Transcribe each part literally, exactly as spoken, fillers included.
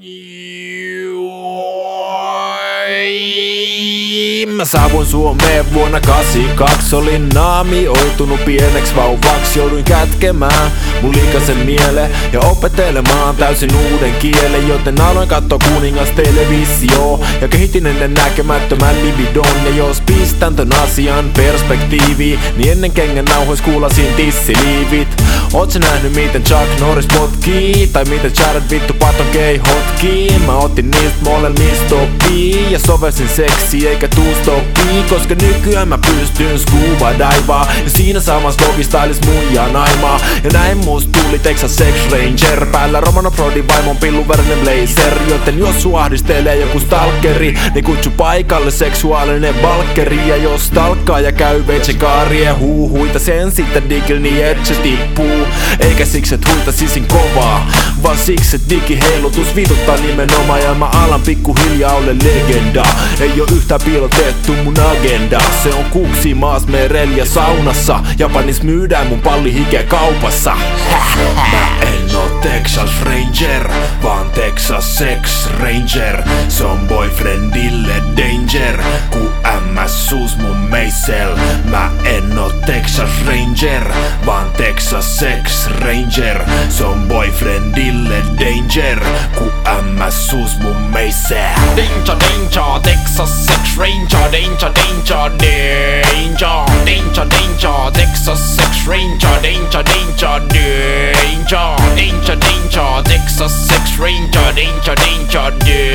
Mä saavuin Suomeen vuonna kahdeksankymmentäkaksi. Olin naamioitunut pieneksi vauvaksi. Jouduin kätkemään mun likaisen mielen ja opettelemaan täysin uuden kielen, joten aloin katsoa kuningas televisio ja kehitin ennen näkemättömän libidon. Ja jos pistän tän asian perspektiiviin, niin ennen kengän nauhois kuulasin tissiliivit. Oot sä nähnyt miten Chuck Norris potkii? Tai miten Jared vittu Patton gay hotkii? Mä otin niistä molemmista oppii ja sovelsin seksiä eikä two-stoppii, koska nykyään mä pystyn scuba divaa ja siinä samassa dogistailis muijaa naimaa. Ja näin musta tuli Texas Sex Ranger, päällä Romano Prodin vaimon pilluvärinen blazer. Joten jos sua ahdistelee joku stalkeri, niin kutsu paikalle seksuaalinen valkkeri. Ja jos stalkkaaja käy veitsen kaarien huuhuita, sen sitten digil niin et se tippuu. Eikä siksi et huitasisin kovaa, vaan siksi et digiheilutus vituttaa nimenomaan. Ja mä alan pikkuhiljaa ole legenda, ei oo yhtään piilotettu mun agenda. Se on kuksi maas merellä ja saunassa, Japanis myydään mun palli hikeä kaupassa. Mä en oo Texas Ranger, vaan Texas Sex Ranger. Se on boyfriendille danger, ku M S suus mun meissel. Mä en oo Texas Ranger, vaan Texas Sex Ranger. Se on boyfriendille danger, ku M S suus mun meissel. Danger, danger, Texas Sex Ranger. Danger, danger, danger. Danger, danger, Texas Sex Ranger. Danger, danger, danger. Danger, danger, Texas Sex Ranger. Danger, danger,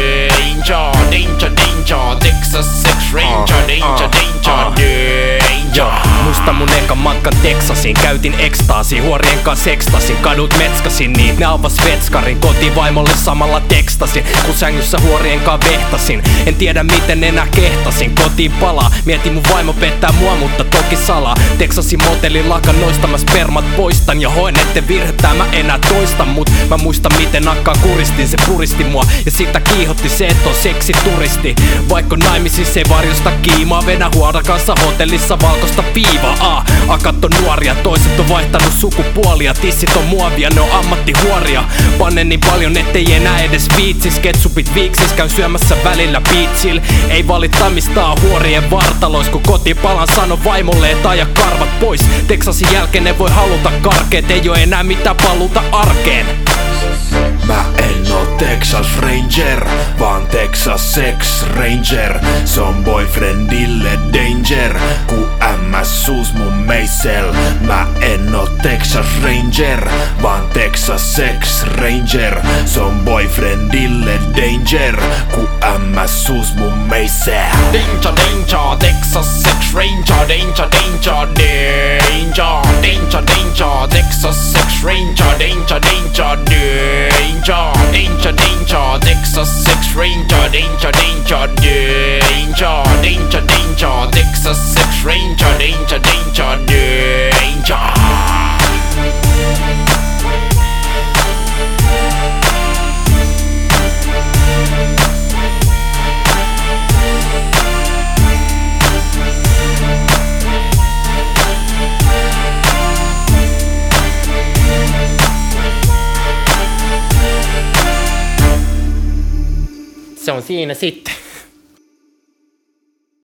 danger. Danger, danger, Texas Sex Ranger. Danger, danger, danger. Muista mun ekan matkan Texasiin, käytin ekstaasiin, huorien kanssa ekstasin, kadut metskasin niit, ne avas vetskarin, kotivaimolle samalla tekstasin, kun sängyssä huorien kanssa vehtasin. En tiedä miten enää kehtasin, kotiin palaa, mietin mun vaimo pettää mua, mutta toki salaa. Texasin motelin lakannoista mä spermat poistan ja hoen etten virhettä mä enää toista. Mut mä muistan miten akkaa kuristin, se puristi mua ja sitä kiihotti se et on seksituristi. Vaikka naimisissa ei varjosta kiimaa, vedä huoran kanssa hotellissa valkoista piivaa. A, akat on nuoria, toiset on vaihtanut sukupuolia, tissit on muovia, ne on ammattihuoria. Panne niin paljon ettei enää edes viitsis, ketsupit viiksis, käy syömässä välillä piitsil. Ei valittamista huorien vartalois, kun kotipalan sano vaimolle et aja karvat pois. Texasin jälkeen ne voi haluta karkeet, ei oo enää mitään paluuta arkeen. Mä en oo Texas Ranger, vaan Texas Sex Ranger. Se on boyfriendille danger, ku M S suus mun meissel. Mä en oo Texas Ranger, vaan Texas Sex Ranger. Se on boyfriendille danger, ku M S suus mun meissel. Danger, danger, Texas Sex Ranger. Danger, danger, danger. Danger, danger, Texas Sex Ranger. Danger, danger, danger. Danger, danger, Texas Sex Ranger. Danger, danger, danger. Danger, danger, Texas Sex Ranger. Danger, danger, danger. Se on siinä sitten.